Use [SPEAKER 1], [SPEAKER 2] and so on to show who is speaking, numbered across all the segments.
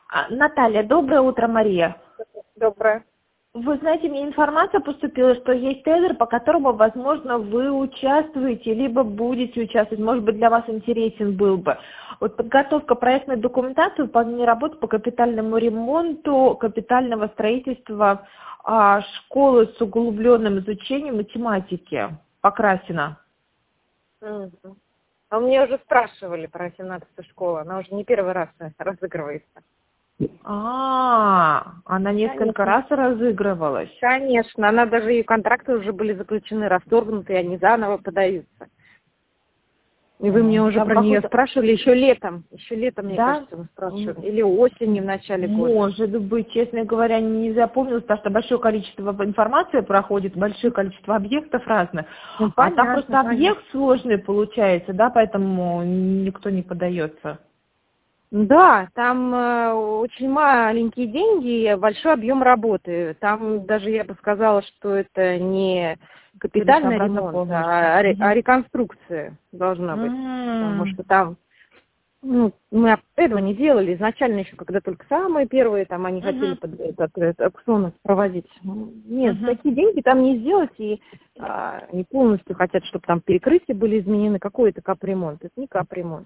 [SPEAKER 1] Наталья, доброе утро, Мария.
[SPEAKER 2] Доброе.
[SPEAKER 1] Вы знаете, мне информация поступила, что есть тендер, по которому, возможно, вы участвуете, либо будете участвовать, может быть, для вас интересен был бы. Вот подготовка проектной документации, выполнение работ по капитальному ремонту, капитального строительства школы с углубленным изучением математики Покрасина.
[SPEAKER 2] А мне уже спрашивали про 17-ю школу, она уже не первый раз разыгрывается.
[SPEAKER 1] Она несколько раз разыгрывалась.
[SPEAKER 2] Конечно, она даже ее контракты уже были заключены, расторгнуты, и они заново подаются. И вы мне уже про нее спрашивали еще летом, мне кажется, вы спрашивали. Или осенью, в начале года.
[SPEAKER 1] Может быть, честно говоря, не запомнилось, потому что большое количество информации проходит, большое количество объектов разных.
[SPEAKER 2] Понятно,
[SPEAKER 1] там просто объект сложный получается, да, поэтому никто не подается.
[SPEAKER 2] Да, там очень маленькие деньги и большой объем работы. Там даже я бы сказала, что это не капитальный ремонт, а реконструкция должна быть. Потому что там мы этого не делали. Изначально еще, когда только самые первые, там они хотели этот аукцион проводить. Нет, такие деньги там не сделать, и не полностью хотят, чтобы там перекрытия были изменены. Какой это капремонт? Это не капремонт.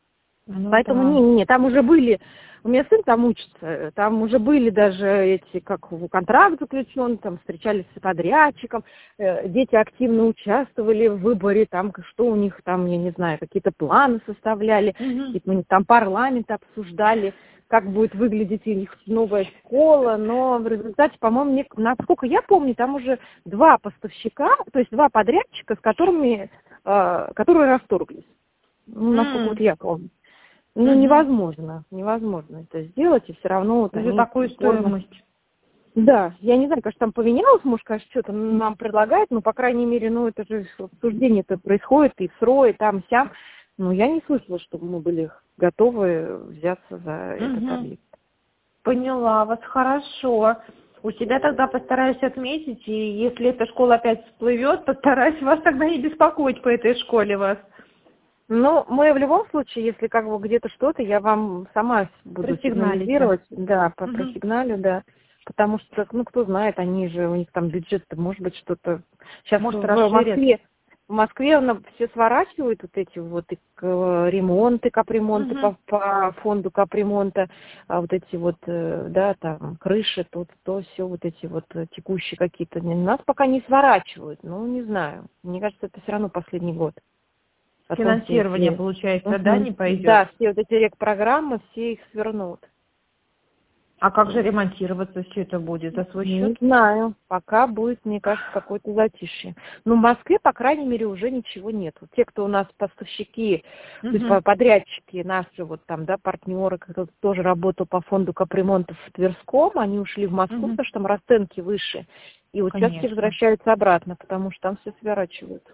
[SPEAKER 2] Поэтому там уже были, у меня сын там учится, там уже были даже эти, как контракт заключен, там встречались с подрядчиком, дети активно участвовали в выборе, там что у них там, я не знаю, какие-то планы составляли, там парламент обсуждали, как будет выглядеть их новая школа, но в результате, по-моему, насколько я помню, там уже два поставщика, то есть два подрядчика, с которыми, которые расторглись, насколько вот я помню. Невозможно это сделать, и все равно вот
[SPEAKER 1] за такую стоимость.
[SPEAKER 2] Да, я не знаю, конечно, там поменялось, может, конечно, что-то нам предлагают, но, по крайней мере, это же обсуждение-то происходит, и СРО, и там-сям. Я не слышала, чтобы мы были готовы взяться за этот объект.
[SPEAKER 1] Поняла вас, хорошо. У себя тогда постараюсь отметить, и если эта школа опять всплывет, постараюсь вас тогда не беспокоить по этой школе вас.
[SPEAKER 2] Мы в любом случае, если где-то что-то, я вам сама буду сигнализировать. Да, просигналю, да. Потому что, кто знает, они же, у них там бюджет, может быть, что-то... Сейчас
[SPEAKER 1] может
[SPEAKER 2] в Москве все сворачивают вот эти вот ремонты, капремонты по фонду капремонта, вот эти вот, да, там, крыши, то все вот эти вот текущие какие-то. Нас пока не сворачивают, не знаю. Мне кажется, это все равно последний год.
[SPEAKER 1] Финансирование, получается, да, не пойдет?
[SPEAKER 2] Да, все вот эти рекпрограммы, все их свернут.
[SPEAKER 1] А как же ремонтироваться все это будет? За свой счет?
[SPEAKER 2] Не знаю. Пока будет, мне кажется, какое-то затишье. В Москве, по крайней мере, уже ничего нет. Те, кто у нас поставщики, то есть подрядчики, наши вот там, да, партнеры, кто тоже работал по фонду капремонтов в Тверском, они ушли в Москву, потому что там расценки выше. И участки возвращаются обратно, потому что там все сворачивают.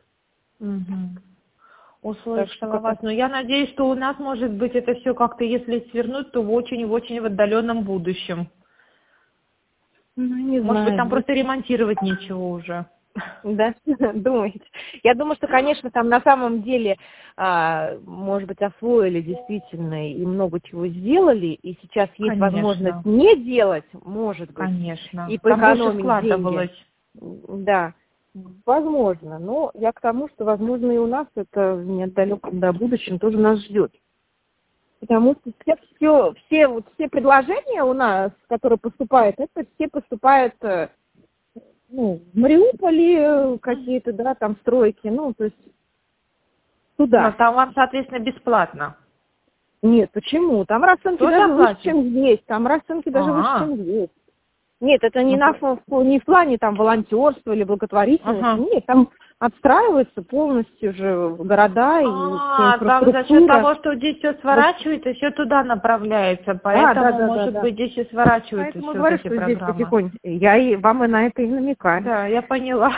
[SPEAKER 1] Услышала вас. Но я надеюсь, что у нас, может быть, это все как-то, если свернуть, то в очень в отдаленном будущем.
[SPEAKER 2] Не знаю.
[SPEAKER 1] Может быть, там просто ремонтировать нечего уже.
[SPEAKER 2] Да, думаете? Я думаю, что, конечно, там на самом деле, может быть, освоили действительно и много чего сделали, и сейчас есть возможность не делать, может быть.
[SPEAKER 1] Конечно.
[SPEAKER 2] И по экономии деньги. Да. Возможно, но я к тому, что, возможно, и у нас это в недалеком будущем тоже нас ждет. Потому что все предложения у нас, которые поступают, это все поступают в Мариуполе какие-то, да, там стройки, то есть туда.
[SPEAKER 1] Но там вам, соответственно, бесплатно.
[SPEAKER 2] Нет, почему? Там расценки даже выше, чем здесь. Там расценки даже выше, чем здесь. Нет, это не в плане там волонтерства или благотворительности. Нет, там отстраиваются полностью же города и
[SPEAKER 1] там за счет того, что здесь все сворачивается, все туда направляется. Поэтому, может быть, здесь и сворачиваются все эти программы.
[SPEAKER 2] Здесь потихоньку. Я вам и на это и намекаю.
[SPEAKER 1] Да, я поняла.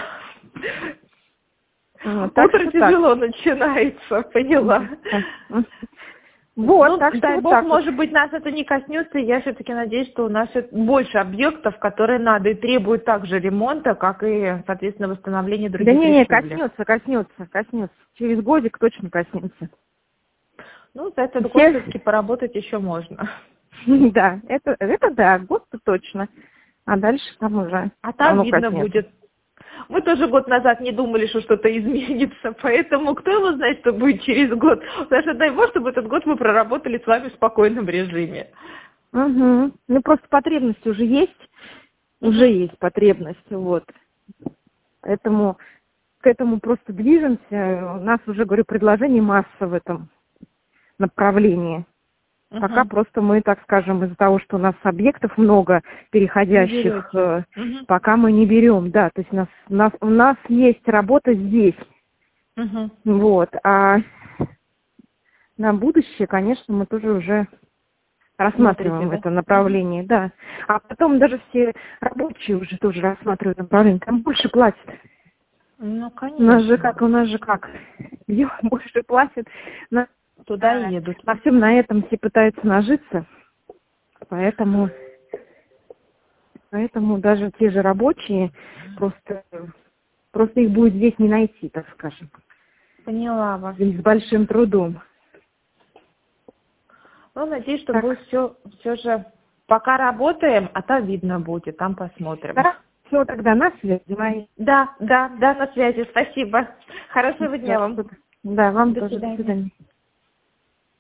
[SPEAKER 1] Утро тяжело начинается, поняла. Дай бог, может быть, нас это не коснется, и я все-таки надеюсь, что у нас больше объектов, которые надо и требуют также ремонта, как и, соответственно, восстановления других республик.
[SPEAKER 2] Коснется. Через годик точно коснется.
[SPEAKER 1] За этот год все-таки поработать еще можно.
[SPEAKER 2] Да, это да, год-то точно. А дальше там уже...
[SPEAKER 1] А там видно будет. Мы тоже год назад не думали, что что-то изменится, поэтому кто его знает, что будет через год. Даже дай бог, чтобы этот год мы проработали с вами в спокойном режиме.
[SPEAKER 2] Угу. Ну, просто потребность уже есть. Уже есть потребность, вот. Поэтому к этому просто движемся. У нас уже, говорю, предложений масса в этом направлении. Пока просто мы, так скажем, из-за того, что у нас объектов много переходящих, пока мы не берем, да, то есть у нас есть работа здесь, вот, а на будущее, конечно, мы тоже уже рассматриваем это направление, да, а потом даже все рабочие уже тоже рассматривают направление, там больше платят.
[SPEAKER 1] Ну, конечно.
[SPEAKER 2] У нас же как, где больше платят,
[SPEAKER 1] туда и едут.
[SPEAKER 2] На всем на этом все пытаются нажиться, поэтому даже те же рабочие, просто их будет здесь не найти, так скажем.
[SPEAKER 1] Поняла вас.
[SPEAKER 2] И с большим трудом.
[SPEAKER 1] Ну, надеюсь, что будет все же пока работаем, а там видно будет, там посмотрим.
[SPEAKER 2] Да, все, тогда на связи.
[SPEAKER 1] Да, на связи, спасибо. Хорошего дня вам.
[SPEAKER 2] Да, вам
[SPEAKER 1] до
[SPEAKER 2] тоже.
[SPEAKER 1] свидания.
[SPEAKER 2] До свидания.